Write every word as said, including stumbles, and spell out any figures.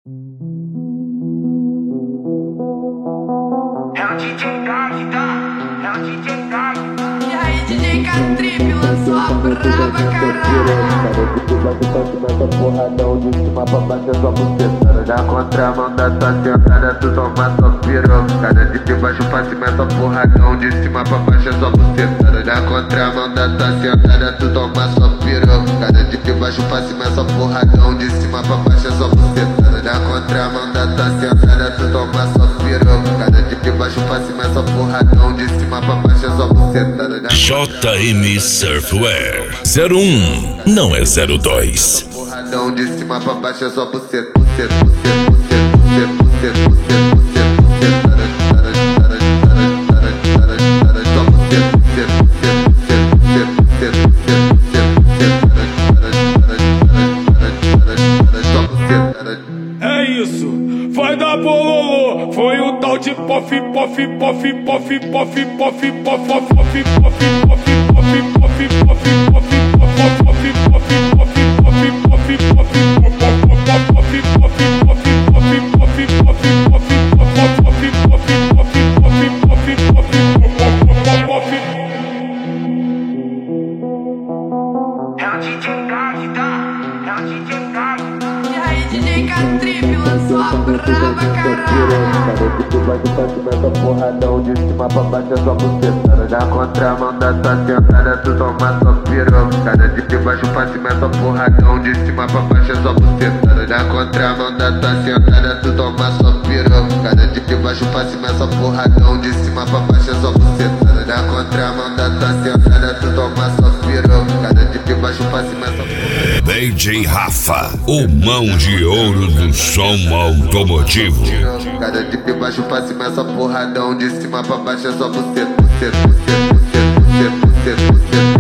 É o D J Dark, tá? É o D J Dark. E aí, D J Catrip lançou a brava, caralho. Meta porradão de cima pra baixo é só bucetada. Na contramão da tua sentada tu toma só pirocada. De baixo pra cima é só porradão, de cima pra baixo é só bucetada. Na contramão da tua sentada tu toma só pirocada. De baixo pra cima é só porradão, de cima pra baixo é só bucetada. Na contramão da tua sentada tu toma só pirocada. De baixo pra cima é só porradão, de cima pra baixo é só bucetada. J M Surfwear zero um, não é zero dois. Porradão de cima pra baixo é só buceta, buceta, buceta, buceta, buceta, buceta, buceta, É isso, vai dar bololô. Foi o tal de pof, pof, pof, pof, pof, pof, pof, pof, pof, pof, É o D J Dark, tá? É o D J Dark. E aí, D J Catrip lançou a brava, caralho. Meta porradão de cima pra baixo é só bucetada. Na contramão da tua sentada tu toma só pirocada. De baixo pra cima é só porradão, de cima pra baixo é só bucetada. Na contramão da tua sentada tu toma só pirocada. De baixo pra cima é só porradão, de cima pra baixo é só bucetada. Na contramão da tua sentada tu toma só pirocada. De baixo pra cima é só porradão. D J Rafa, o mão de ouro do som automotivo. Cada de baixo pra cima é só porradão, de cima pra baixo é só buceta, buceta, buceta, buceta, buceta, buceta, buceta.